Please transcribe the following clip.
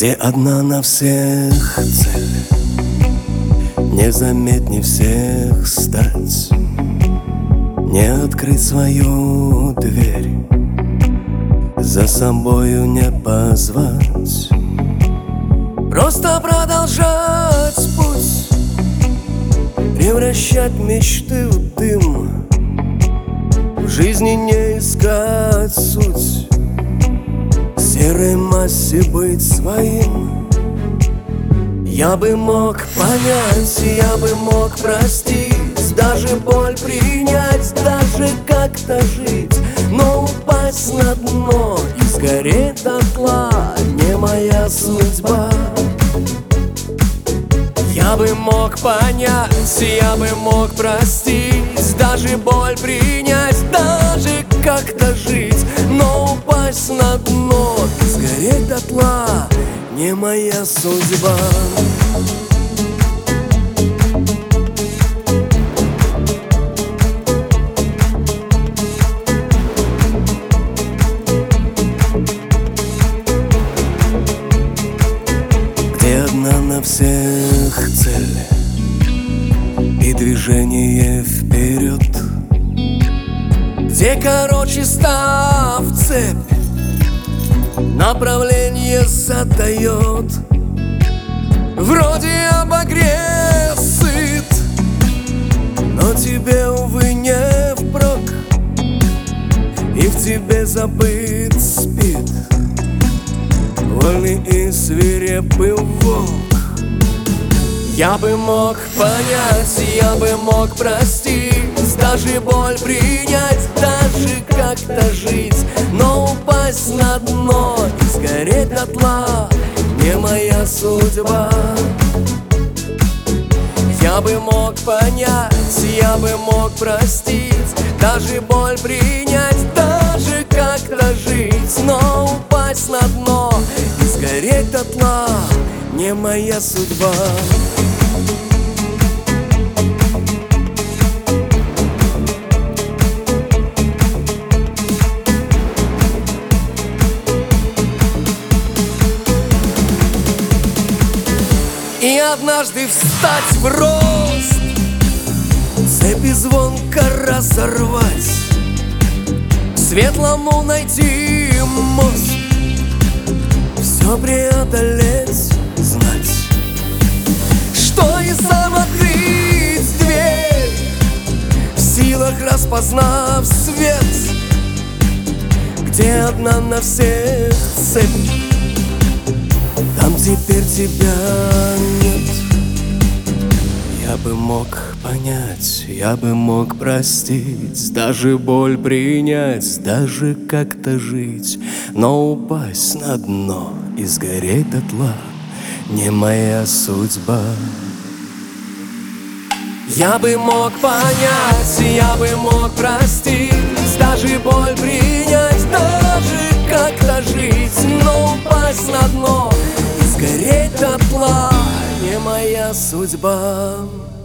где одна на всех цель, незаметней всех стать, не открыть свою дверь, за собою не позвать, просто продолжать путь, превращать мечты в дым, в жизни не искать суть, в серой массе быть своим. Я бы мог понять, я бы мог простить, даже боль принять, даже как-то жить, но упасть на дно и сгореть дотла не моя судьба. Я бы мог понять, я бы мог простить, даже боль принять, даже как-то жить, но упасть на дно и сгореть дотла не моя судьба. Где одна на всех цель и движение вперед, где короче став цепь, направление задает. Вроде обогрев сыт, но тебе, увы, не впрок, и в тебе забыт спит вольный и свирепый волк. Я бы мог понять, я бы мог простить, даже боль принять, даже как-то жить, но упасть на дно и сгореть дотла не моя судьба. Я бы мог понять, я бы мог простить, даже боль принять, даже как-то жить, но упасть на дно и сгореть дотла не моя судьба. И однажды встать в рост, цепи звонко разорвать, к светлому найти мост, все преодолеть, знать, что и сам открыть дверь, в силах распознав свет, где одна на всех цепь. Там теперь тебя нет. Я бы мог понять, я бы мог простить, даже боль принять, даже как-то жить, но упасть на дно и сгореть дотла не моя судьба. Я бы мог понять, я бы мог простить, даже боль принять, даже как-то жить, но упасть на дно и сгореть дотла не моя судьба.